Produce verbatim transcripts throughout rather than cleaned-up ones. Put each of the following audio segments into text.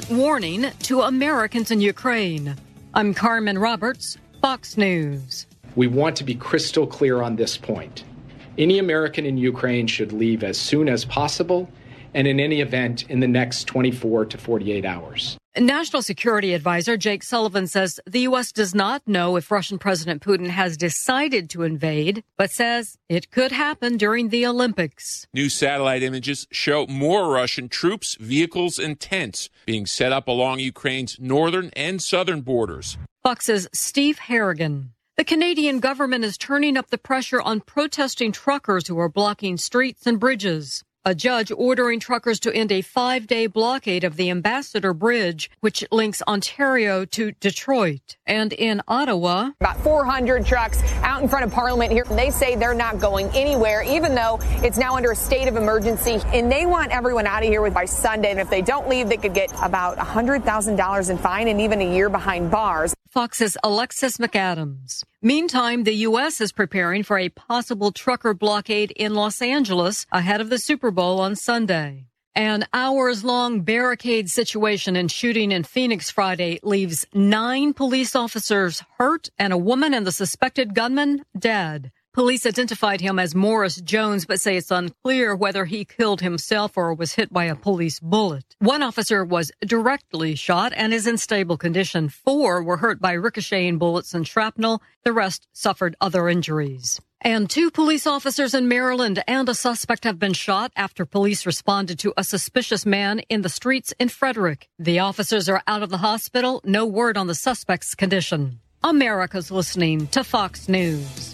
urgent warning to Americans in Ukraine. I'm Carmen Roberts, Fox News. We want to be crystal clear on this point. Any American in Ukraine should leave as soon as possible, and in any event in the next twenty-four to forty-eight hours. National Security Advisor Jake Sullivan says the U S does not know if Russian President Putin has decided to invade, but says it could happen during the Olympics. New satellite images show more Russian troops, vehicles, and tents being set up along Ukraine's northern and southern borders. Fox's Steve Harrigan. The Canadian government is turning up the pressure on protesting truckers who are blocking streets and bridges. A judge ordering truckers to end a five-day blockade of the Ambassador Bridge, which links Ontario to Detroit. And in Ottawa, about four hundred trucks out in front of Parliament here. They say they're not going anywhere, even though it's now under a state of emergency. And they want everyone out of here by Sunday. And if they don't leave, they could get about one hundred thousand dollars in fine and even a year behind bars. Fox's Alexis McAdams. Meantime, the U S is preparing for a possible trucker blockade in Los Angeles ahead of the Super Bowl on Sunday. An hours-long barricade situation and shooting in Phoenix Friday leaves nine police officers hurt and a woman and the suspected gunman dead. Police identified him as Morris Jones, but say it's unclear whether he killed himself or was hit by a police bullet. One officer was directly shot and is in stable condition. Four were hurt by ricocheting bullets and shrapnel. The rest suffered other injuries. And two police officers in Maryland and a suspect have been shot after police responded to a suspicious man in the streets in Frederick. The officers are out of the hospital. No word on the suspect's condition. America's listening to Fox News.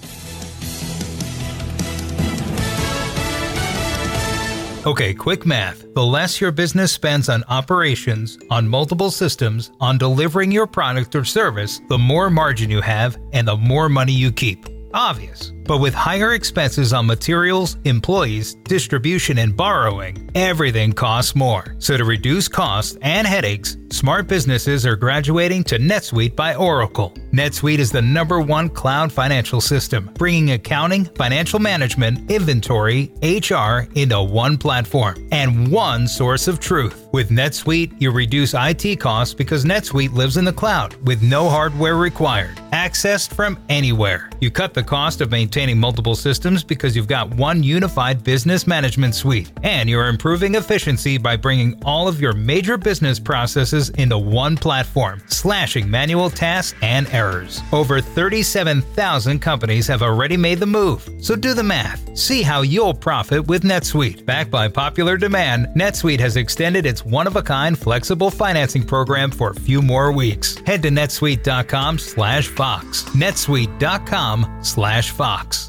Okay, quick math. The less your business spends on operations, on multiple systems, on delivering your product or service, the more margin you have and the more money you keep. Obvious. But with higher expenses on materials, employees, distribution, and borrowing, everything costs more. So to reduce costs and headaches, smart businesses are graduating to NetSuite by Oracle. NetSuite is the number one cloud financial system, bringing accounting, financial management, inventory, H R into one platform and one source of truth. With NetSuite, you reduce I T costs because NetSuite lives in the cloud with no hardware required, accessed from anywhere. You cut the cost of maintaining multiple systems because you've got one unified business management suite, and you're improving efficiency by bringing all of your major business processes into one platform, slashing manual tasks and errors. Over thirty-seven thousand companies have already made the move, so do the math. See how you'll profit with NetSuite. Backed by popular demand, NetSuite has extended its one-of-a-kind flexible financing program for a few more weeks. Head to netsuite.com slash Fox. netsuite.com slash Fox.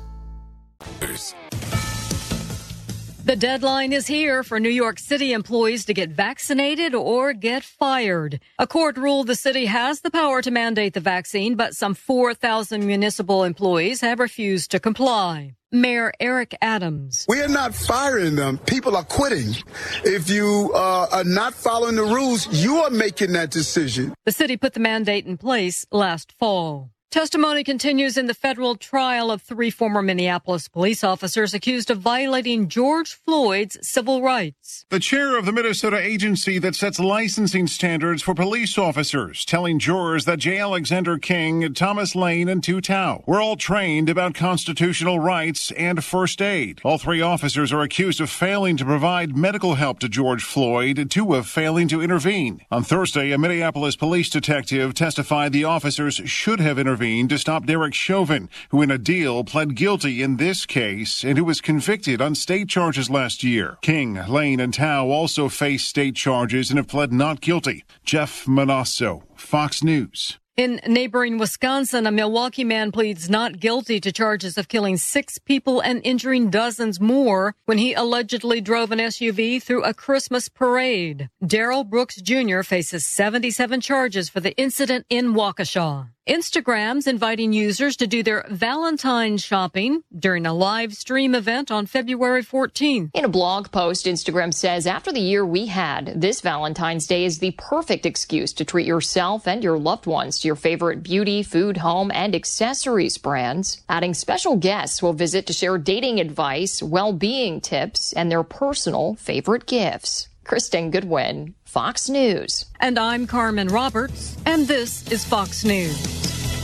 The deadline is here for New York City employees to get vaccinated or get fired. A court ruled the city has the power to mandate the vaccine, but some four thousand municipal employees have refused to comply. Mayor Eric Adams. We are not firing them. People are quitting. If you uh, are not following the rules, you are making that decision. The city put the mandate in place last fall. Testimony continues in the federal trial of three former Minneapolis police officers accused of violating George Floyd's civil rights. The chair of the Minnesota agency that sets licensing standards for police officers telling jurors that J. Alexander King, Thomas Lane, and Tu Tao were all trained about constitutional rights and first aid. All three officers are accused of failing to provide medical help to George Floyd, two of failing to intervene. On Thursday, a Minneapolis police detective testified the officers should have intervened to stop Derek Chauvin, who in a deal pled guilty in this case and who was convicted on state charges last year. King, Lane, and Tao also face state charges and have pled not guilty. Jeff Manasso, Fox News. In neighboring Wisconsin, a Milwaukee man pleads not guilty to charges of killing six people and injuring dozens more when he allegedly drove an S U V through a Christmas parade. Darrell Brooks Junior faces seventy-seven charges for the incident in Waukesha. Instagram's inviting users to do their Valentine's shopping during a live stream event on February fourteenth. In a blog post, Instagram says, after the year we had, this Valentine's Day is the perfect excuse to treat yourself and your loved ones to your favorite beauty, food, home, and accessories brands. Adding special guests will visit to share dating advice, well-being tips, and their personal favorite gifts. Kristen Goodwin, Fox News. And I'm Carmen Roberts, and this is Fox News.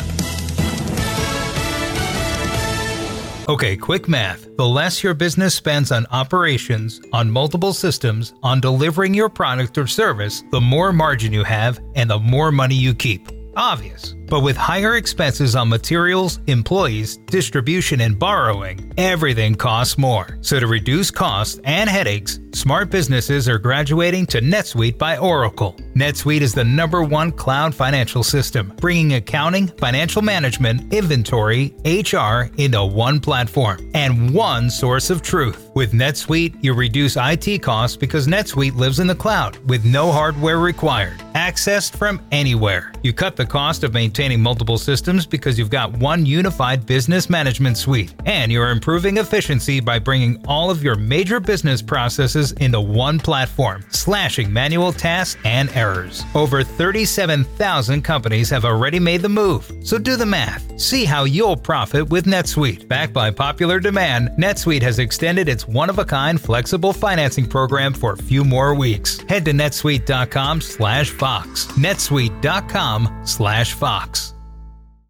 Okay, quick math. The less your business spends on operations, on multiple systems, on delivering your product or service, the more margin you have and the more money you keep. Obvious. But with higher expenses on materials, employees, distribution, and borrowing, everything costs more. So to reduce costs and headaches, smart businesses are graduating to NetSuite by Oracle. NetSuite is the number one cloud financial system, bringing accounting, financial management, inventory, H R into one platform and one source of truth. With NetSuite, you reduce I T costs because NetSuite lives in the cloud with no hardware required, accessed from anywhere. You cut the cost of maintaining multiple systems because you've got one unified business management suite, and you're improving efficiency by bringing all of your major business processes into one platform, slashing manual tasks and errors. Over thirty-seven thousand companies have already made the move, so do the math. See how you'll profit with NetSuite. Backed by popular demand, NetSuite has extended its one-of-a-kind flexible financing program for a few more weeks. Head to netsuite dot com slash Fox. netsuite dot com slash Fox.